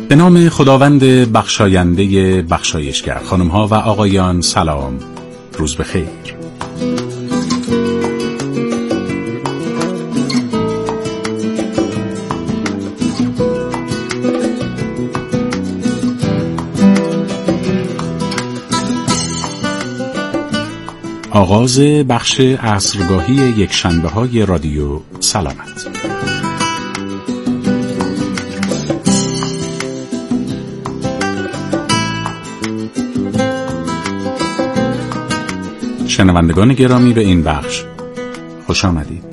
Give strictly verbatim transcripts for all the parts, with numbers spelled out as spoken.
به نام خداوند بخشاینده بخشایشگر. خانم‌ها و آقایان سلام، روز بخیر. آغاز بخش عصرگاهی یک شنبه های رادیو سلامت. شنوندگان گرامی، به این بخش خوش آمدید.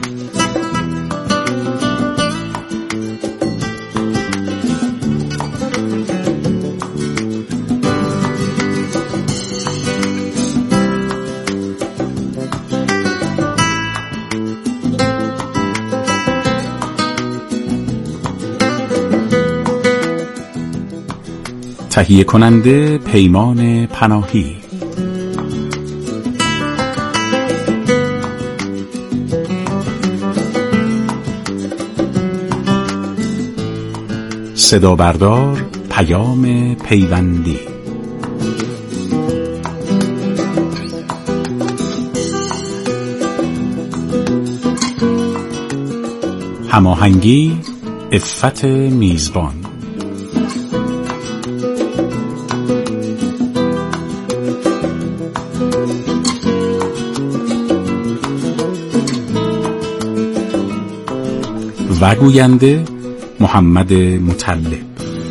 تهیه کننده پیمان پناهی. صدا بردار پیام پیوندی. هماهنگی عفت میزبان. و گوینده محمد مطلب.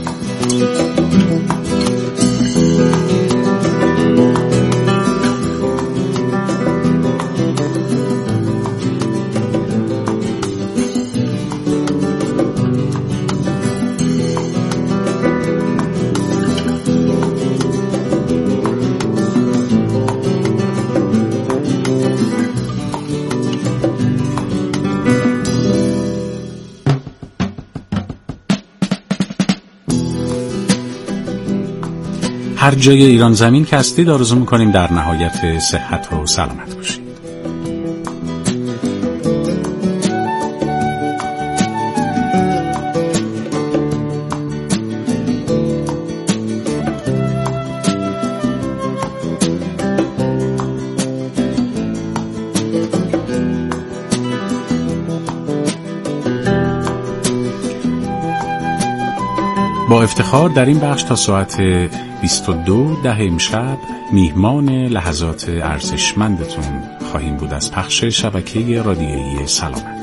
هر جای ایران زمین که هستید آرزو می‌کنیم در نهایت صحت و سلامت باشید. با افتخار در این بخش تا ساعت بیست و دو ده امشب میهمان لحظات ارزشمندتون خواهیم بود از پخش شبکه رادیویی سلامت.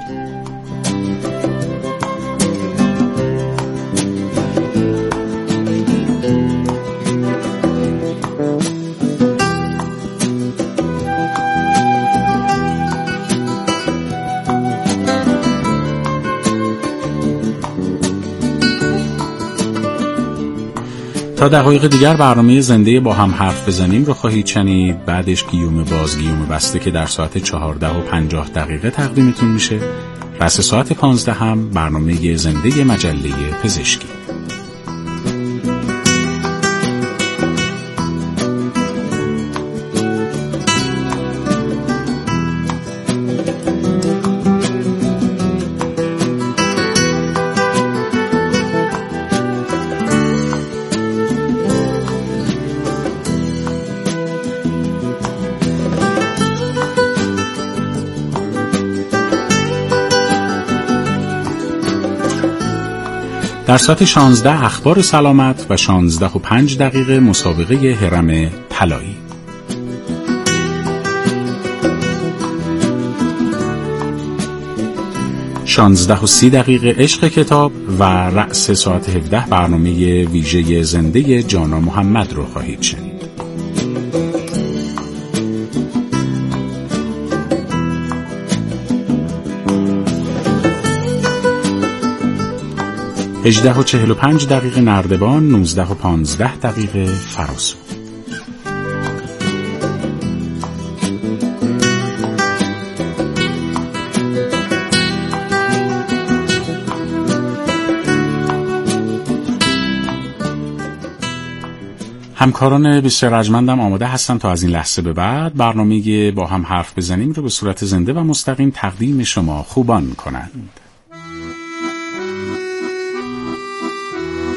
تا دقایق دیگر برنامه زنده با هم حرف بزنیم رو خواهید شنید. بعدش گیوم باز گیوم بسته که در ساعت چهارده و پنجاه دقیقه تقدیمتون میشه. پس ساعت پانزده هم برنامه زنده مجله پزشکی. در ساعت شانزده اخبار سلامت و شانزده و پنج دقیقه مسابقه هرم طلایی. شانزده و سی دقیقه عشق کتاب و رأس ساعت هفده برنامه ویژه زنده جانا محمد رو خواهید شنید. هجده و چهل و پنج دقیقه نردبان، نوزده و پانزده دقیقه فراسو. همکاران بسیار ارجمندم آماده هستن تا از این لحظه به بعد برنامه با هم حرف بزنیم رو به صورت زنده و مستقیم تقدیم شما خوبان کنند.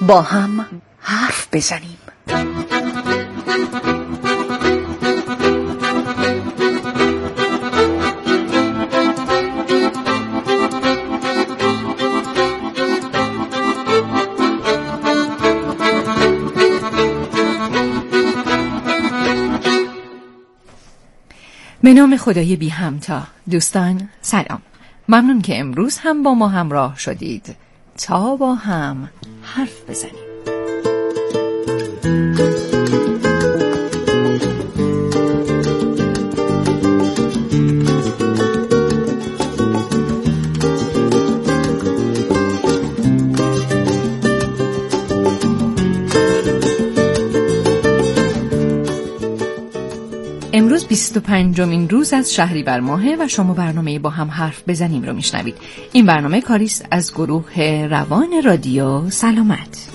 با هم حرف بزنیم. به نام خدای بی همتا. دوستان سلام، ممنون که امروز هم با ما همراه شدید تا با هم حرف بزنیم. امروز بیست و پنجمین روز از شهریور ماهه و شما برنامه با هم حرف بزنیم رو میشنوید. این برنامه کاری است از گروه روان رادیو سلامت.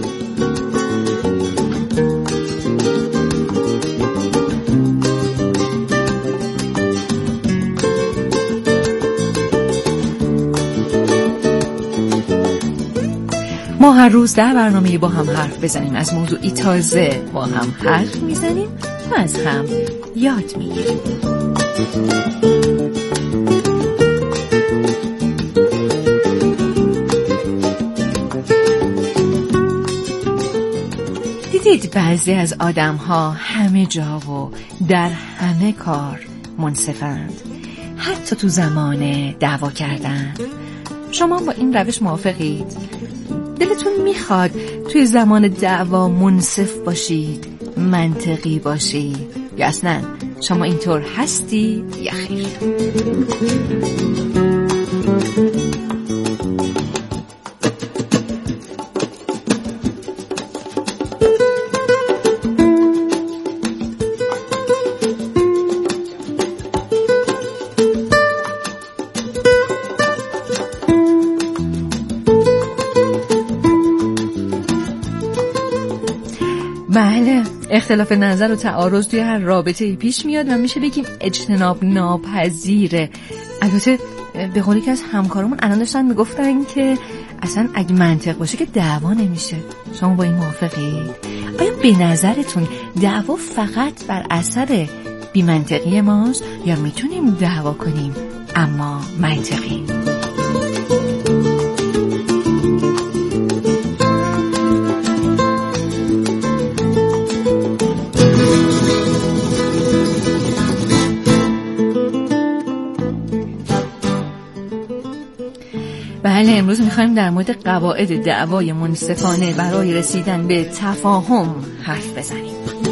ما هر روز در برنامه با هم حرف بزنیم از موضوعی تازه با هم حرف میزنیم و از هم یاد میگیریم. دیدید بعضی از آدم ها همه جا و در همه کار منصفند، حتی تو زمان دعوا کردن. شما با این روش موافقید؟ دلتون میخواد توی زمان دعوا منصف باشید، منطقی باشید، یا اصلا شما اینطور هستید یا خیر؟ بله، اختلاف نظر و تعارض توی هر رابطه‌ای پیش میاد و میشه بگیم اجتناب ناپذیره. البته به قولی که از همکارمون الان داشتن میگفتن که اصلا اگه منطق باشه که دعوا نمیشه. شما با این موافقید؟ آیا به نظرتون دعوا فقط بر اثر بی منطقی ماست یا میتونیم دعوا کنیم اما منطقی؟ بله، امروز میخوایم در مورد قواعد دعوای منصفانه برای رسیدن به تفاهم حرف بزنیم.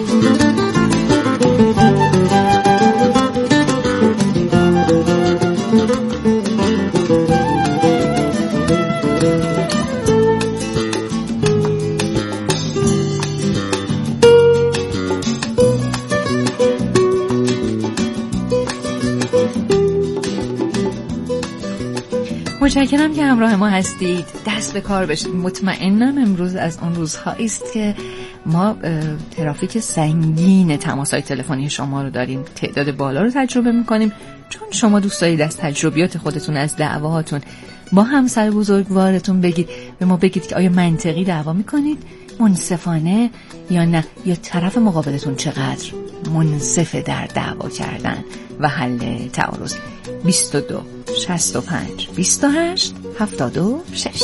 متشکرم که همراه ما هستید. دست به کار بشید. مطمئنم امروز از اون روزهایی است که ما ترافیک سنگین تماس‌های تلفنی شما رو داریم، تعداد بالا رو تجربه می‌کنیم، چون شما دوست دارید از تجربیات خودتون، از دعواهاتون با همسر بزرگوارتون بگید، به ما بگید که آیا منطقی دعوا می‌کنید، منصفانه یا نه، یا طرف مقابلتون چقدر منصفه در دعوا کردن و حل تعارض. بیست و دو شصت و پنج بیست و هشت هفتاد و شش.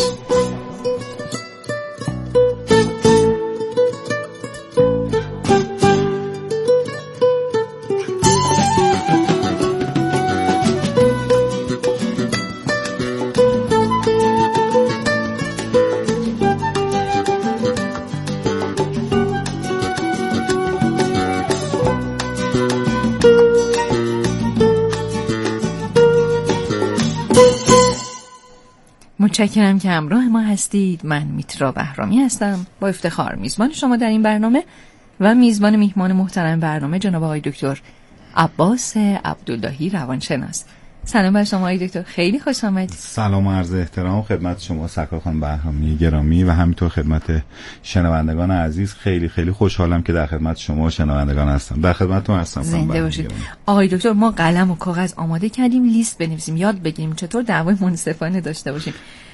متشکرم که همراه ما هستید. من میترا بهرامی هستم، با افتخار میزبان شما در این برنامه و میزبان میهمان محترم برنامه جناب آقای دکتر عباس عبداللهی روانشناس. سلام بر شما آقای دکتر، خیلی خوش آمدید. سلام و عرض احترام خدمت شما سرکار خانم بهرامی گرامی و همینطور خدمت شنوندگان عزیز. خیلی خیلی خوشحالم که در خدمت شما شنوندگان هستم. در خدمتتون هستم. زنده باشید. آقای دکتر، ما قلم و کاغذ آماده کردیم لیست بنویسیم، یاد بگیریم چطور دعوای منصفانه داشته باشیم.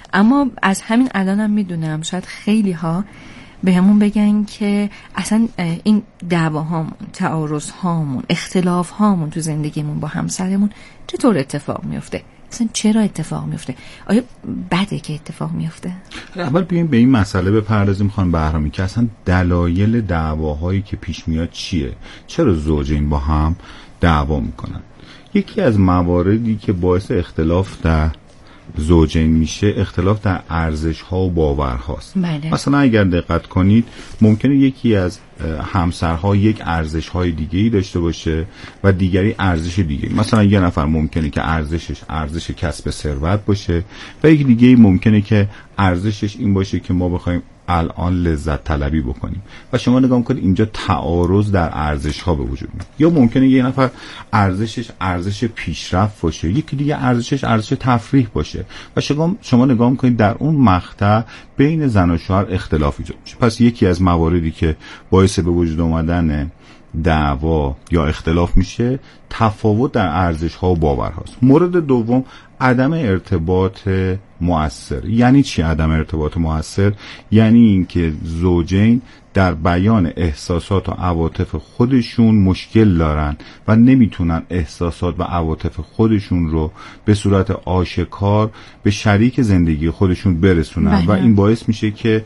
اما از همین الانم میدونم شاید خیلی ها به همون بگن که اصلا این دعواهامون، تعارضهامون، اختلافهامون تو زندگیمون با همسرمون چطور اتفاق میفته؟ اصلا چرا اتفاق میفته؟ آیا بده که اتفاق میفته؟ اول بیایم به این مسئله بپردازیم خانم بهرامی که اصلا دلایل دعواهایی که پیش میاد چیه؟ چرا زوجین با هم دعوا میکنن؟ یکی از مواردی که باعث اختلاف در زوجین میشه اختلاف در ارزش ها و باورهاست. بله. مثلا اگر دقت کنید ممکنه یکی از همسرها یک ارزش های دیگه‌ای داشته باشه و دیگری ارزش دیگه‌ای. مثلا یه نفر ممکنه که ارزشش ارزش کسب ثروت باشه و یک دیگه‌ای ممکنه که ارزشش این باشه که ما بخوایم الان لذت طلبی بکنیم و شما نگاه کنید اینجا تعارض در ارزش ها به وجود میاد. یا ممکنه یه نفر ارزشش ارزش پیشرفت باشه، یکی دیگه ارزشش ارزش تفریح باشه و شما شما نگاه کنید در اون مقطع بین زن و شوهر اختلاف ایجاد میشه. پس یکی از مواردی که باعث به وجود آمدن دعوا یا اختلاف میشه تفاوت در ارزش ها و باورهاست. مورد دوم عدم ارتباط مؤثر. یعنی چی عدم ارتباط مؤثر؟ یعنی اینکه زوجین در بیان احساسات و عواطف خودشون مشکل دارن و نمیتونن احساسات و عواطف خودشون رو به صورت آشکار به شریک زندگی خودشون برسونن و این باعث میشه که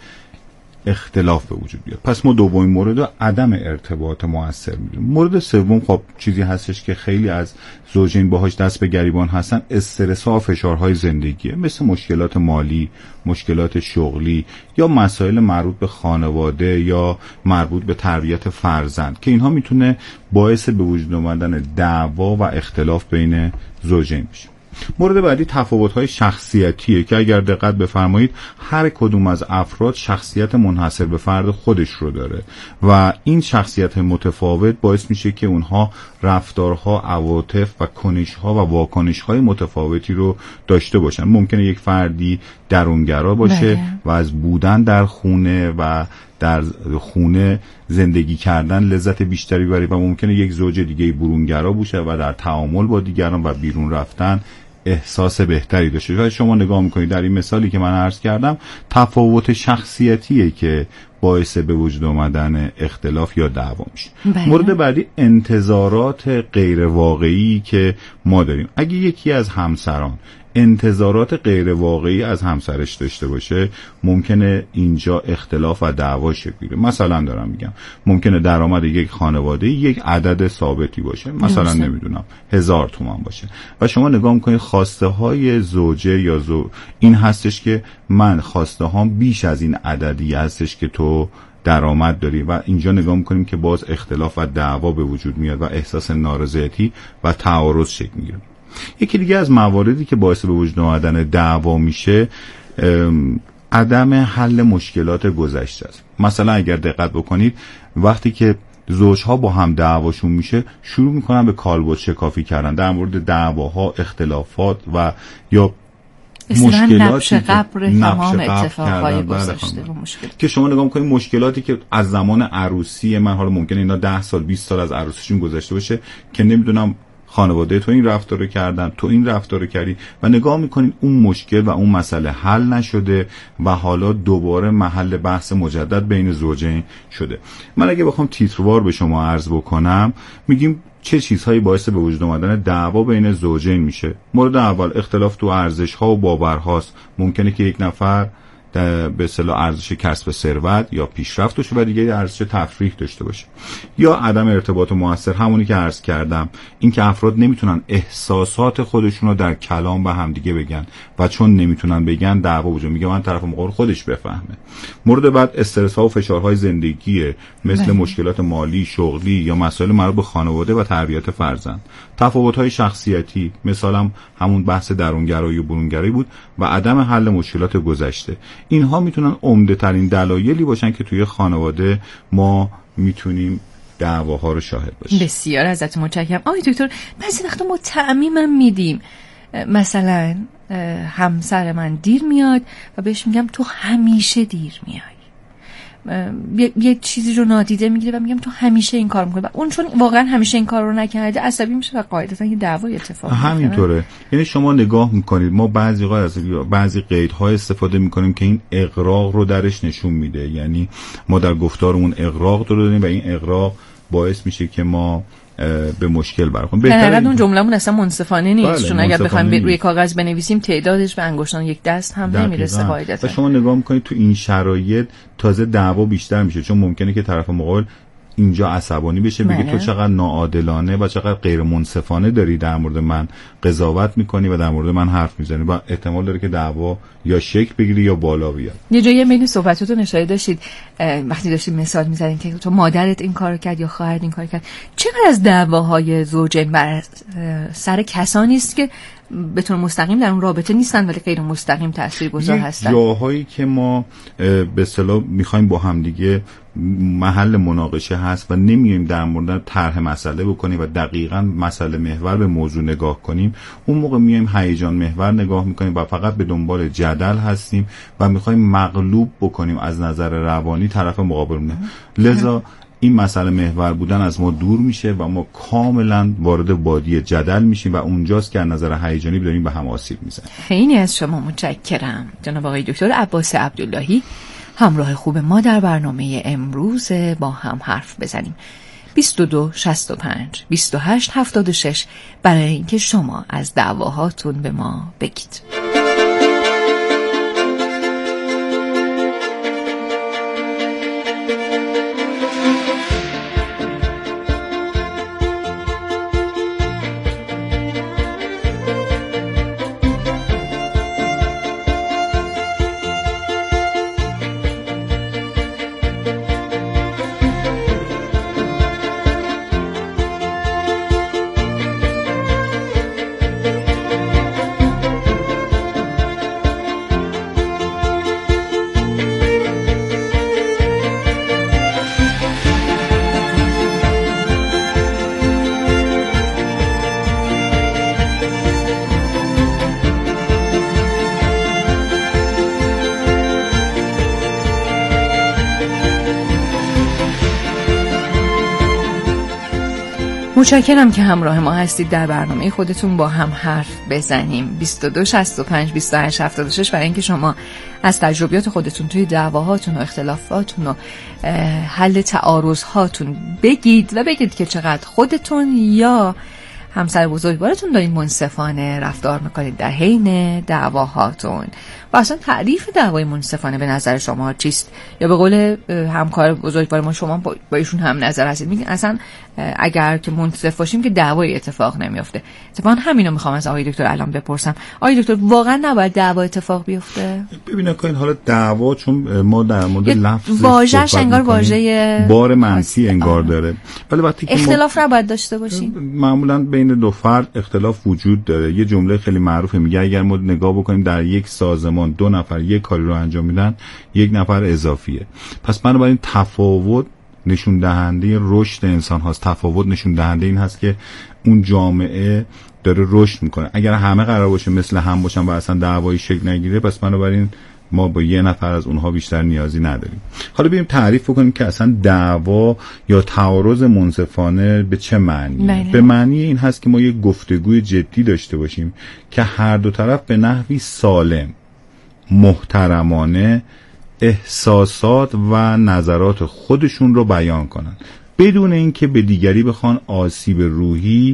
اختلاف به وجود بیاد. پس ما دومین مورد رو عدم ارتباط مؤثر می‌دونیم. مورد سوم خب چیزی هستش که خیلی از زوجین باهاش دست به گریبان هستن، استرس ها و فشارهای زندگیه، مثل مشکلات مالی، مشکلات شغلی یا مسائل مربوط به خانواده یا مربوط به تربیت فرزند که اینها میتونه باعث به وجود آمدن دعوا و اختلاف بین زوجین بشه. مورد بعدی تفاوت‌های شخصیتیه که اگر دقت بفرمایید هر کدوم از افراد شخصیت منحصر به فرد خودش رو داره و این شخصیت متفاوت باعث میشه که اونها رفتارها، عواطف و کنش‌ها و واکنش‌های متفاوتی رو داشته باشن. ممکنه یک فردی درونگرا باشه بله. و از بودن در خونه و در خونه زندگی کردن لذت بیشتری ببره و ممکنه یک زوج دیگه برونگرا باشه و در تعامل با دیگران و بیرون رفتن احساس بهتری داشته. شاید شما نگاه میکنید در این مثالی که من عرض کردم تفاوت شخصیتیه که باعث به وجود آمدن اختلاف یا دعوا میشه. بله. مورد بعدی انتظارات غیر واقعی که ما داریم. اگه یکی از همسران انتظارات غیر واقعی از همسرش داشته باشه ممکنه اینجا اختلاف و دعوا شکل بگیره. مثلا دارم میگم ممکنه درآمد یک خانواده یک عدد ثابتی باشه، مثلا درسته. نمیدونم هزار تومان باشه و شما نگاه میکنید خواسته های زوجه یا زو این هستش که من خواسته هام بیش از این عددی هستش که تو درآمد داری و اینجا نگاه میکنیم که باز اختلاف و دعوا به وجود میاد و احساس نارضایتی و تعارض شکل میگیره. یکی دیگه از مواردی که باعث به وجود آمدن دعوا میشه عدم حل مشکلات گذشته است. مثلا اگر دقت بکنید وقتی که زوجها با هم دعواشون میشه شروع میکنن به کالبد شکافی کردن در مورد دعواها، اختلافات و یا مشکلاتی نبش قبر تمام اتفاقهای گذشته و مشکلات که شما نگاه میکنید مشکلاتی که از زمان عروسی من، حالا ممکنه اینا ده سال بیست سال از عروسیشون گذشته باشه که نمیدونم خانواده تو این رفتار رو کردن، تو این رفتار رو کردی و نگاه میکنید اون مشکل و اون مسئله حل نشده و حالا دوباره محل بحث مجدد بین زوجین شده. من اگه بخوام تیتروار به شما عرض بکنم میگیم چه چیزهایی باعث به وجود آمدن دعوا بین زوجین میشه. مورد اول اختلاف تو ارزش ها و باورهاست. ممکنه که یک نفر به اصطلاح ارزش کسب ثروت یا پیشرفت داشته و دیگه ارزش تفریح داشته باشه. یا عدم ارتباط مؤثر، همونی که عرض کردم، این که افراد نمیتونن احساسات خودشون رو در کلام به هم دیگه بگن و چون نمیتونن بگن دعوا وجود میگه من طرف مقابل خودش بفهمه. مورد بعد استرس ها و فشارهای زندگیه، مثل بله. مشکلات مالی، شغلی یا مسائل مربوط به خانواده و تربیت فرزند. تفاوت های شخصیتی، مثلا همون بحث درونگرایی و برونگرایی بود و عدم حل مشکلات گذشته. اینها میتونن عمده ترین دلایلی باشن که توی خانواده ما میتونیم دعواها رو شاهد باشیم. بسیار ازت متشکرم. آقای دکتر بعضی وقتا ما تعمیمم میدیم، مثلا همسر من دیر میاد و بهش میگم تو همیشه دیر میای یه, یه چیزی رو نادیده میگیره و میگم تو همیشه این کار میکنی و اون چون واقعا همیشه این کار رو نکرده عصبی میشه و قاعدتا یه دعوای اتفاق میفته. همینطوره. یعنی شما نگاه میکنید ما بعضی وقت از بعضی قیدها استفاده میکنیم که این اغراق رو درش نشون میده. یعنی ما در گفتارمون اغراق رو داریم و این اغراق باعث میشه که ما به مشکل برخوریم. بهتره اون جمله‌مون اصلا منصفانه نیست. بله، چون اگر بخوایم روی کاغذ بنویسیم تعدادش به انگشتان یک دست هم نمیرسه قاعدتا. و شما نگاه میکنید تو این شرایط تازه دعوا بیشتر میشه، چون ممکنه که طرف مقابل اینجا عصبانی بشه بگه تو چقدر ناعادلانه و چقدر غیر منصفانه داری در مورد من قضاوت میکنی و در مورد من حرف میزنی و احتمال داره که دعوا یا شکل بگیری یا بالا بیاد. یه جایی بین صحبتاتون اشاره داشتید وقتی داشتید مثال میزنید که تو مادرت این کارو کرد یا خواهرت این کارو کرد. چقدر از دعواهای زوجین بر سر کسانی است که به طور مستقیم در اون رابطه نیستن ولی غیر مستقیم تاثیرگذار هستن؟ جاهایی که ما به اصطلاح میخوایم با هم دیگه محل مناقشه هست و نمیایم در مورد طرح مسئله بکنیم و دقیقاً مسئله محور به موضوع نگاه کنیم، اون موقع میایم هیجان محور نگاه میکنیم و فقط به دنبال جدل هستیم و میخوایم مغلوب بکنیم از نظر روانی طرف مقابلمون. لذا این مسئله محور بودن از ما دور میشه و ما کاملا وارد وادی جدل میشیم و اونجاست که از نظر هیجانی داریم به هم آسیب میزنیم. خیلی از شما متشکرم جناب آقای دکتر عباس عبداللهی، همراه خوب ما در برنامه امروز با هم حرف بزنیم. بیست و دو شصت و پنج بیست و هشت هفتاد و شش برای اینکه شما از دعواهاتون به ما بگید. متشکرم که همراه ما هستید در برنامه خودتون با هم حرف بزنیم. بیست و دو شصت و پنج بیست و هشت هفتاد و شش برای اینکه شما از تجربیات خودتون توی دعواهاتون و اختلافاتون و حل تعارضهاتون بگید و بگید که چقدر خودتون یا همسر بزرگوارتون دارین منصفانه رفتار میکنید در حین دعواهاتون و اصلا تعریف دعوای منصفانه به نظر شما چیست؟ یا به قول همکار بزرگوار ما شما با ایشون هم نظر هستید میگین اصلا اگر که منصف باشیم که دعوای اتفاق نمیفته. اتفاقا همینو میخوام از آقای دکتر الان بپرسم. آقای دکتر واقعا نباید دعوا اتفاق بیفته؟ ببینید که این حالا دعوا چون ما در مورد لفظ واژه‌اش انگار واژه بار منفی انگار داره، ولی وقتی که اختلاف نباید داشته باشیم. معمولا بین دو فرد اختلاف وجود داره. یه جمله خیلی معروفه میگه اگر ما نگاه بکنیم در یک سازمان دو نفر یک کاری رو انجام میدن یک نفر اضافیه. پس بنابراین تفاوت نشون دهنده رشد انسان هاست. تفاوت نشون دهنده این هست که اون جامعه داره رشد میکنه. اگر همه قرار باشه مثل هم باشن و اصلا دعوایی شکل نگیره پس بنابراین ما با یه نفر از اونها بیشتر نیازی نداریم. حالا بریم تعریف کنیم که اصلا دعوا یا تعارض منصفانه به چه معنی؟ به معنی این هست که ما یک گفتگوی جدی داشته باشیم که هر دو طرف به نحوی سالم، محترمانه احساسات و نظرات خودشون رو بیان کنن بدون اینکه به دیگری بخوان آسیب روحی،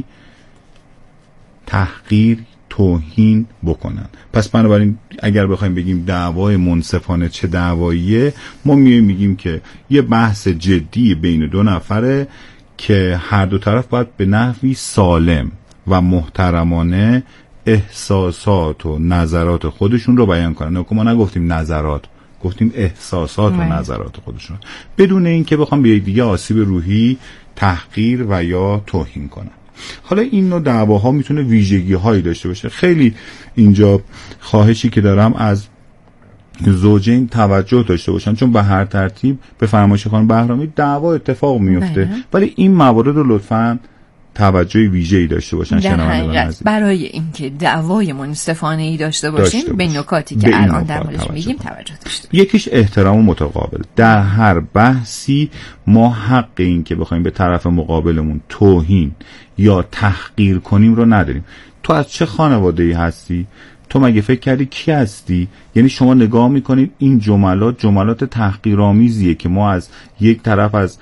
تحقیر، توهین بکنن. پس بنابراین اگر بخوایم بگیم دعوای منصفانه چه دعواییه، ما میایم میگیم که یه بحث جدی بین دو نفره که هر دو طرف باید به نحوی سالم و محترمانه احساسات و نظرات خودشون رو بیان کنن. ما نگفتیم نظرات، گفتیم احساسات و نظرات خودشون، بدون اینکه بخوام به دیگه آسیب روحی، تحقیر و یا توهین کنن. حالا این نوع دعواها میتونه ویژگی هایی داشته باشه. خیلی اینجا خواهشی که دارم از زوجین توجه داشته باشن، چون به هر ترتیب به فرمایش خانم بهرامی دعوا اتفاق میفته، ولی این موارد رو لطفاً توجه ویژه‌ای داشته باشن شنوندگان عزیز. برای اینکه دعوای منصفانه‌ای داشته باشیم داشته به نکاتی که الان در موردش میگیم توجه داشته. یکیش احترام متقابل. در هر بحثی ما حق این که بخوایم به طرف مقابلمون توهین یا تحقیر کنیم رو نداریم. تو از چه خانواده‌ای هستی؟ تو مگه فکر کردی کی هستی؟ یعنی شما نگاه میکنید این جملات جملات تحقیرآمیزیه که ما از یک طرف از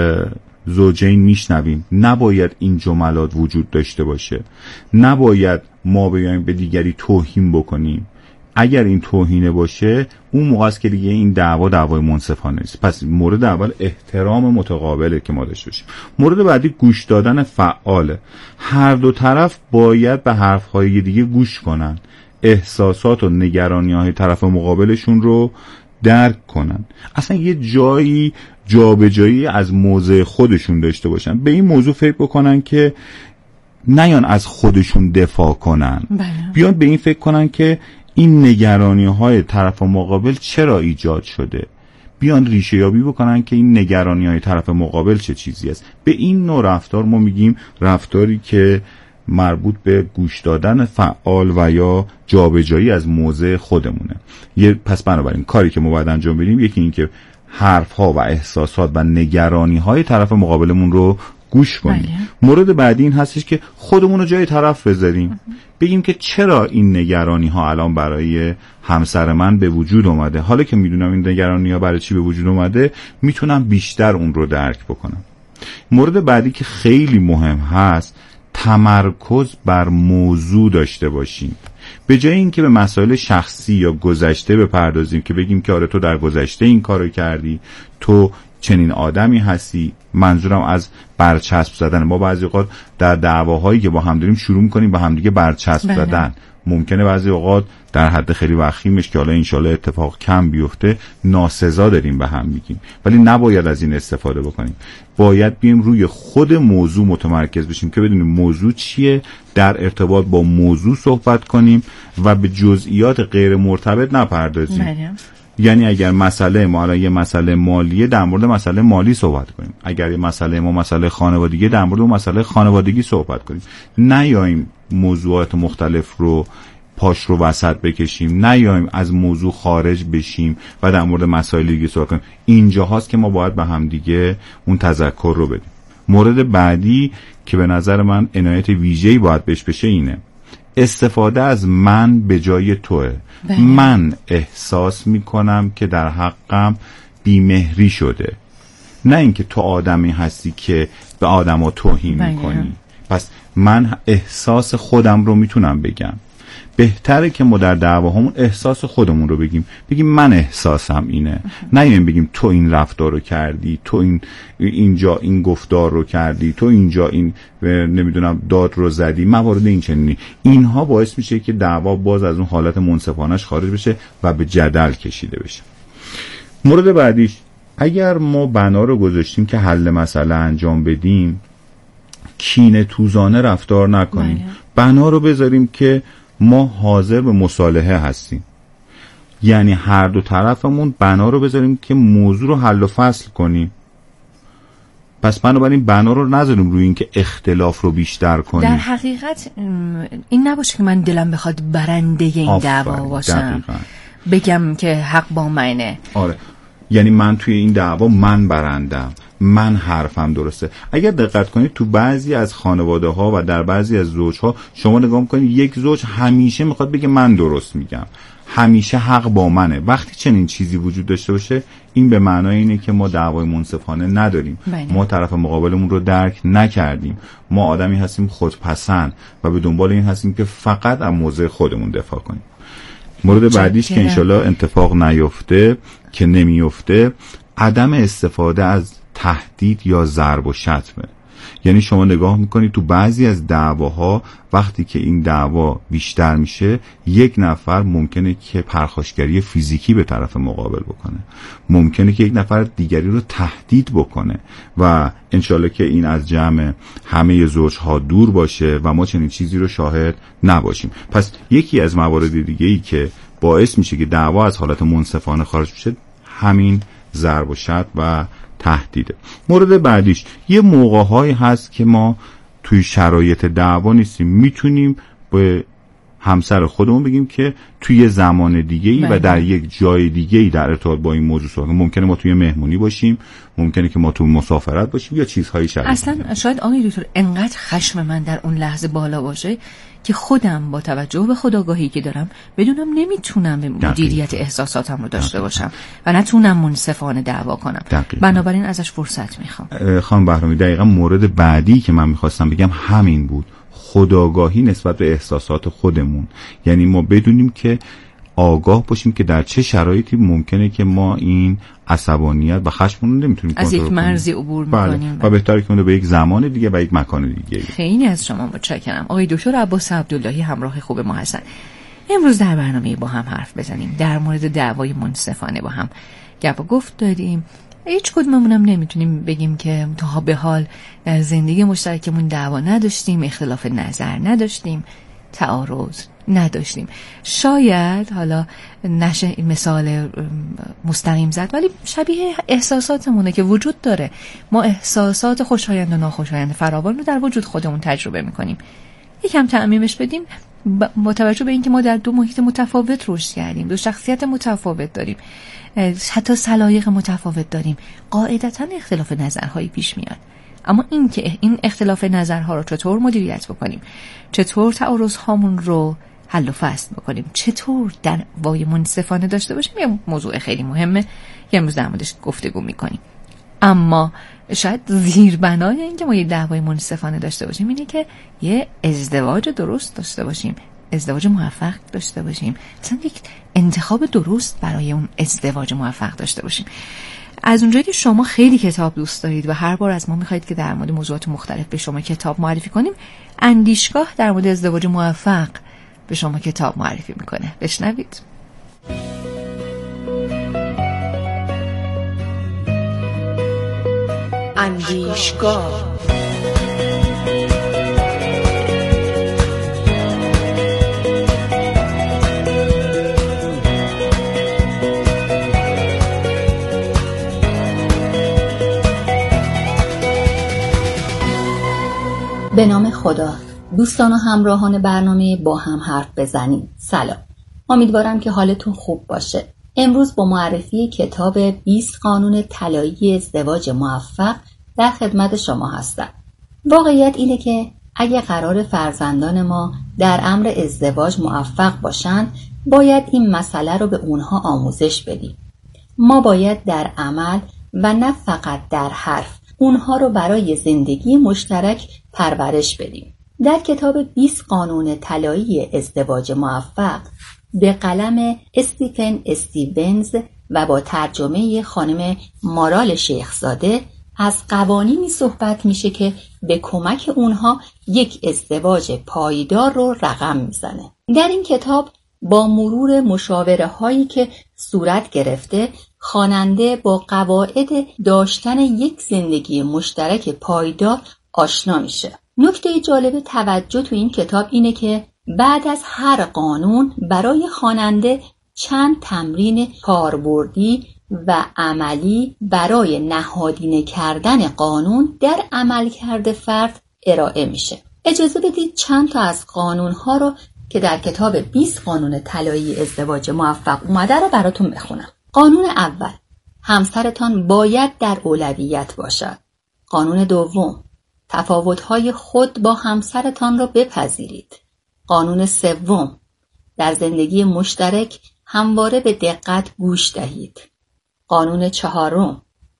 زوجین میشنویم. نباید این جملات وجود داشته باشه. نباید ما بیایم به دیگری توهین بکنیم. اگر این توهینه باشه اون موقع است که دیگه این دعوا دعوای منصفانه است. پس مورد اول احترام متقابله که ما داشته باشیم. مورد بعدی گوش دادن فعاله. هر دو طرف باید به حرفهای دیگه گوش کنن، احساسات و نگرانی‌های طرف مقابلشون رو درک کنن، اصلا یه جایی جابجایی از موضع خودشون داشته باشن، به این موضوع فکر بکنن که نیان از خودشون دفاع کنن. بله. بیان به این فکر کنن که این نگرانی‌های طرف مقابل چرا ایجاد شده، بیان ریشه یابی بکنن که این نگرانی‌های طرف مقابل چه چیزی است. به این نوع رفتار ما میگیم رفتاری که مربوط به گوش دادن فعال و یا جابجایی از موضع خودمونه. یه پس بنابراین کاری که ما باید انجام بدیم یکی این که حرف‌ها و احساسات و نگرانی‌های طرف مقابلمون رو گوش کنیم. بله. مورد بعدی این هستش که خودمون رو جای طرف بذاریم، بگیم که چرا این نگرانی‌ها الان برای همسر من به وجود اومده. حالا که میدونم این نگرانی‌ها برای چی به وجود اومده میتونم بیشتر اون رو درک بکنم. مورد بعدی که خیلی مهم هست تمرکز بر موضوع داشته باشیم. به جای اینکه به مسائل شخصی یا گذشته بپردازیم که بگیم که آره تو در گذشته این کارو کردی، تو چنین آدمی هستی، منظورم از برچسب زدن. ما بعضی اوقات در دعواهایی که با هم داریم شروع می‌کنیم به هم دیگه برچسب بله. زدن. ممکنه بعضی اوقات در حد خیلی وخیمش که حالا انشالله اتفاق کم بیفته ناسزا داریم به هم میگیم، ولی نباید از این استفاده بکنیم. باید بیم روی خود موضوع متمرکز بشیم که بدونیم موضوع چیه، در ارتباط با موضوع صحبت کنیم و به جزئیات غیر مرتبط نپردازیم. بله. یعنی اگر مسئله ما الان یه مسئله مالیه در مورد مسئله مالی صحبت کنیم، اگر یه مسئله ما مسئله خانوادگی در مورد مسئله خانوادگی صحبت کنیم، نیاییم موضوعات مختلف رو پاش رو وسط بکشیم، نیاییم از موضوع خارج بشیم و در مورد مسائل دیگه صحبت کنیم. اینجا هاست که ما باید به هم دیگه اون تذکر رو بدیم. مورد بعدی که به نظر من عنایت ویژه‌ای باید بهش بشه اینه استفاده از من به جای توه. بله. من احساس میکنم که در حقم بیمهری شده، نه اینکه تو آدمی هستی که به آدما توهین بله. میکنی. پس من احساس خودم رو میتونم بگم. بهتره که ما در دعواهامون احساس خودمون رو بگیم، بگیم من احساسم اینه، نه این بگیم تو این رفتار رو کردی، تو این اینجا این گفتار رو کردی، تو اینجا این نمیدونم داد رو زدی، موارد این چنینی. اینها باعث میشه که دعوا باز از اون حالت منصفانش خارج بشه و به جدل کشیده بشه. مورد بعدیش اگر ما بنا رو گذاشتیم که حل مسئله انجام بدیم، کینه توزانه رفتار نکنیم. بنا رو بذاریم که ما حاضر به مصالحه هستیم، یعنی هر دو طرفمون بنا رو بذاریم که موضوع رو حل و فصل کنیم. پس بنابراین بنا رو نذاریم روی این که اختلاف رو بیشتر کنیم. در حقیقت این نباشه که من دلم بخواد برنده این دعوا باشم، بگم که حق با منه. آره، یعنی من توی این دعوا من برندم، من حرفم درسته. اگر دقت کنید تو بعضی از خانواده ها و در بعضی از زوج ها شما نگاه میکنید یک زوج همیشه میخواد بگه من درست میگم، همیشه حق با منه. وقتی چنین چیزی وجود داشته باشه این به معنای اینه که ما دعوای منصفانه نداریم. بله. ما طرف مقابلمون رو درک نکردیم. ما آدمی هستیم خودپسند و به دنبال این هستیم که فقط از موضع خودمون دفاع کنیم. مورد بعدیش که انشالله اتفاق نیفته که نمیفته عدم استفاده از تهدید یا ضرب و شتمه. یعنی شما نگاه میکنید تو بعضی از دعواها وقتی که این دعوا بیشتر میشه یک نفر ممکنه که پرخاشگری فیزیکی به طرف مقابل بکنه، ممکنه که یک نفر دیگری رو تهدید بکنه و انشالله که این از جمع همه زوجها دور باشه و ما چنین چیزی رو شاهد نباشیم. پس یکی از موارد دیگه‌ای که باعث میشه که دعوا از حالت منصفانه خارج بشه همین ضرب و شتم و تهدیده. مورد بعدیش یه موقع‌هایی هست که ما توی شرایط دعوا نیستیم، میتونیم به همسر خودمون بگیم که توی زمان دیگه‌ای و در یک جای دیگه‌ای در ارتباط با این موضوع صحبت. ممکنه ما توی مهمونی باشیم، ممکنه که ما توی مسافرت باشیم یا چیزهای شبیه. اصلا شاید آقای دکتر انقدر خشم من در اون لحظه بالا باشه که خودم با توجه به خودآگاهی که دارم بدونم نمیتونم به مدیریت احساساتم رو داشته باشم و نتونم منصفانه دعوا کنم. دقیقا. بنابراین ازش فرصت میخوام. خانم بهرامی دقیقاً مورد بعدی که من میخواستم بگم همین بود، خودآگاهی نسبت به احساسات خودمون. یعنی ما بدونیم که آگاه باشیم که در چه شرایطی ممکنه که ما این عصبانیت و خشممون رو نمیتونیم کنترل کنیم، از یک مرزی عبور میکنیم و بهتره که اون رو به یک زمان دیگه و یک مکان دیگه. خیلی از شما متشکرم. آقای دکتر عباس عبداللهی همراه خوب ما هستن. امروز در برنامه با هم حرف بزنیم در مورد دعوای منصفانه با هم گپ و گفت داریم. هیچ کدوممونم نمیتونیم بگیم که تا به حال در زندگی مشترکمون دعوا نداشتیم، اختلاف نظر نداشتیم، تعارض نداشتیم. شاید حالا نشه مثال مستقیم زد، ولی شبیه احساساتمونه که وجود داره. ما احساسات خوشایند و ناخوشایند فراوان رو در وجود خودمون تجربه میکنیم. یکم تعمیمش بدیم، با توجه به اینکه ما در دو محیط متفاوت رشد کردیم، دو شخصیت متفاوت داریم، حتی سلایق متفاوت داریم، قاعدتاً اختلاف نظرهایی پیش میاد. اما این که این اختلاف نظرها رو چطور مدیریت بکنیم، چطور تعارض هامون رو حل و فصل بکنیم، چطور دعوای منصفانه داشته باشیم، یه موضوع خیلی مهمه که امروز در موردش گفتگو میکنیم. اما شاید زیربنای این که ما یه دعوای منصفانه داشته باشیم اینه که یه ازدواج درست داشته باشیم، ازدواج موفق داشته باشیم، مثلا یک انتخاب درست برای اون ازدواج موفق داشته باشیم. از اونجایی که شما خیلی کتاب دوست دارید و هر بار از ما میخواید که در مورد موضوعات مختلف به شما کتاب معرفی کنیم، اندیشگاه در مورد ازدواج موفق به شما کتاب معرفی میکنه. بشنوید. اندیشگاه. به نام خدا. دوستان و همراهان برنامه با هم حرف بزنیم، سلام. امیدوارم که حالتون خوب باشه. امروز با معرفی کتاب بیست قانون طلایی ازدواج موفق در خدمت شما هستم. واقعیت اینه که اگه قرار فرزندان ما در امر ازدواج موفق باشن، باید این مسئله رو به اونها آموزش بدیم. ما باید در عمل و نه فقط در حرف اونها رو برای زندگی مشترک پرورش بدیم. در کتاب بیست قانون طلایی ازدواج موفق به قلم استیفن استیونز و با ترجمه خانم مارال شیخزاده از قوانینی صحبت میشه که به کمک اونها یک ازدواج پایدار رو رقم میزنه. در این کتاب با مرور مشاوره هایی که صورت گرفته، خواننده با قواعد داشتن یک زندگی مشترک پایدار آشنا میشه. نکته جالب توجه تو این کتاب اینه که بعد از هر قانون برای خواننده چند تمرین کاربردی و عملی برای نهادینه کردن قانون در عملکرد فرد ارائه میشه. اجازه بدید چند تا از قانون‌ها رو که در کتاب بیست قانون طلایی ازدواج موفق اومده رو براتون بخونم. قانون اول: همسرتان باید در اولویت باشد. قانون دوم: تفاوت‌های خود با همسرتان را بپذیرید. قانون سوم: در زندگی مشترک همواره به دقت گوش دهید. قانون چهارم: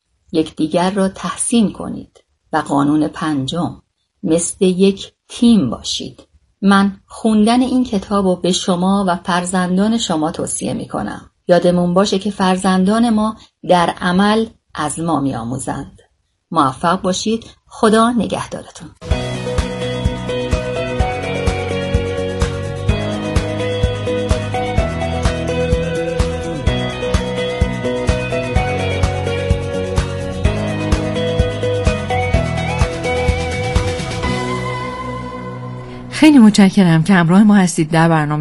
یکدیگر را تحسین کنید. و قانون پنجم: مثل یک تیم باشید. من خوندن این کتاب رو به شما و فرزندان شما توصیه می کنم. یادمون باشه که فرزندان ما در عمل از ما می آموزند. موفق باشید. خدا نگهدارتون. خیلی متشکرم که همراه ما هستید در برنامه